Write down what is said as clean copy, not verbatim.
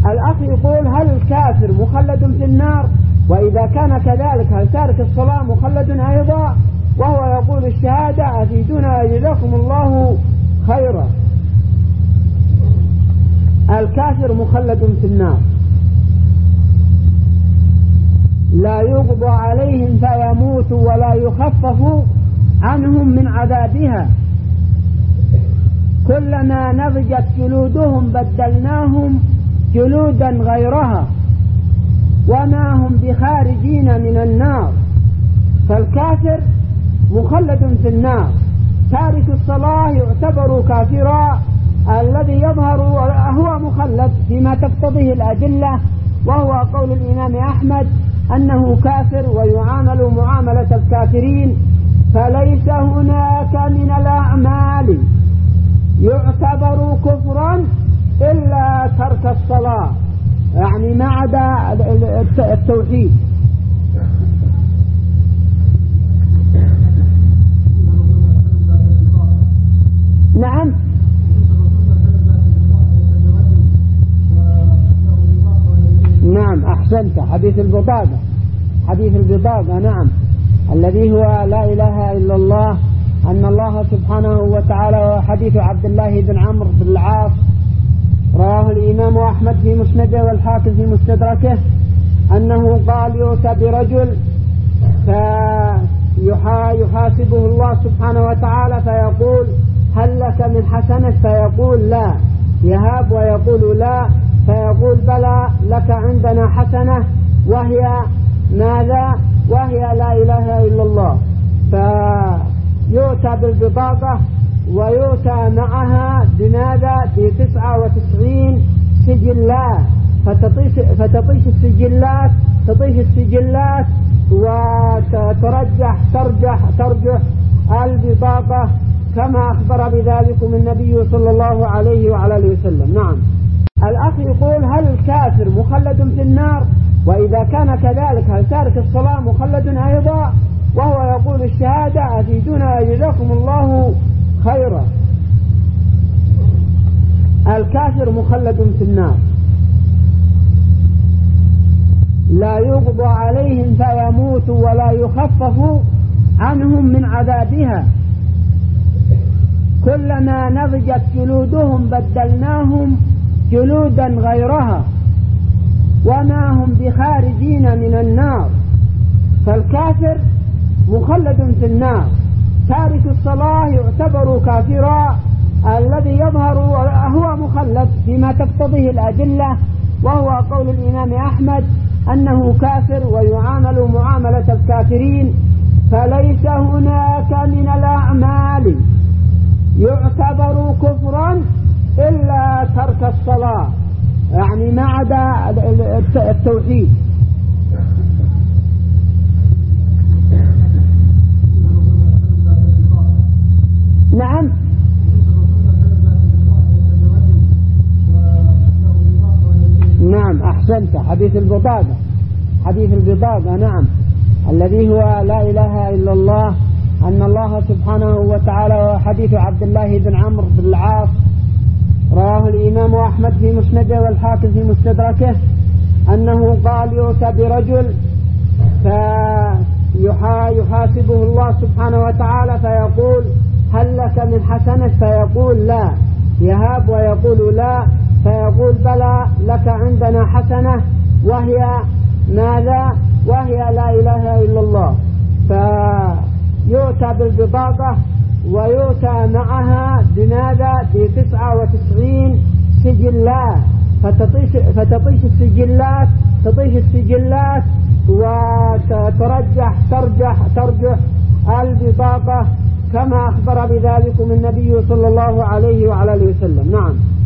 الأخ يقول هل الكافر مخلد في النار؟ وإذا كان كذلك هل تارك الصلاة مخلد أيضا؟ وهو يقول الشهادة أفيدونا جزاكم الله خيرا. الكافر مخلد في النار لا يقضى عليهم فيموتوا ولا يخفف عنهم من عذابها، كلما نضجت جلودهم بدلناهم جلودا غيرها وما هم بخارجين من النار. فالكافر مخلد في النار، تارك الصلاة يعتبر كافرا، الذي يظهر هو مخلد فيما تقتضيه الأدلة، وهو قول الإمام أحمد أنه كافر ويعامل معاملة الكافرين. فليس هناك من الأعمال يعتبر كفرا إلا ترك الصلاة، يعني ما عدا التوحيد. نعم نعم أحسنت، حديث البطاقة نعم، الذي هو لا إله إلا الله، أن الله سبحانه وتعالى، وحديث عبد الله بن عمرو بن العاص رواه الإمام أحمد في مسنده والحاكم في مستدركه، أنه قال يؤتى برجل فيحاسبه الله سبحانه وتعالى فيقول هل لك من حسنة؟ فيقول لا، يهاب ويقول لا، فيقول بلى لك عندنا حسنة، وهي ماذا؟ وهي لا إله إلا الله. فيؤتى بالبطاقة ويؤتى معها بماذا؟ ب99 سجلات، فتطيش السجلات وترجح البطاقة كما أخبر بذلكم النبي صلى الله عليه وعلى آله وسلم. نعم. الأخ يقول هل الكافر مخلد في النار؟ وإذا كان كذلك هل تارك الصلاة مخلد أيضا؟ وهو يقول الشهادة أفيدونا جزاكم الله خيرا. الكافر مخلد في النار لا يقضى عليهم فيموتوا ولا يخفف عنهم من عذابها، كلما نضجت جلودهم بدلناهم جلودا غيرها وما هم بخارجين من النار. فالكافر مخلد في النار، تارك الصلاة يعتبر كافرا، الذي يظهر هو مخلد فيما تقتضيه الأدلة، وهو قول الإمام أحمد أنه كافر ويعامل معاملة الكافرين. فليس هناك من الأعمال يعتبر كفرا إلا ترك الصلاة، يعني ما عدا التوحيد. نعم نعم أحسنت، حديث البطاقة نعم، الذي هو لا إله إلا الله، أن الله سبحانه وتعالى، وحديث عبد الله بن عمرو بن العاص رواه الإمام أحمد في مسنده والحاكم في مستدركه، أنه قال يؤتى برجل فيحاسبه الله سبحانه وتعالى فيقول هل لك من حسنة؟ فيقول لا، يهاب ويقول لا، فيقول بلى لك عندنا حسنة، وهي ماذا؟ وهي لا إله إلا الله. فيؤتى بالبطاقة ويؤتى معها بماذا؟ ب99 سجلات، فتطيش السجلات وترجح البطاقة كما أخبر بذلكم النبي صلى الله عليه وعلى آله وسلم. نعم.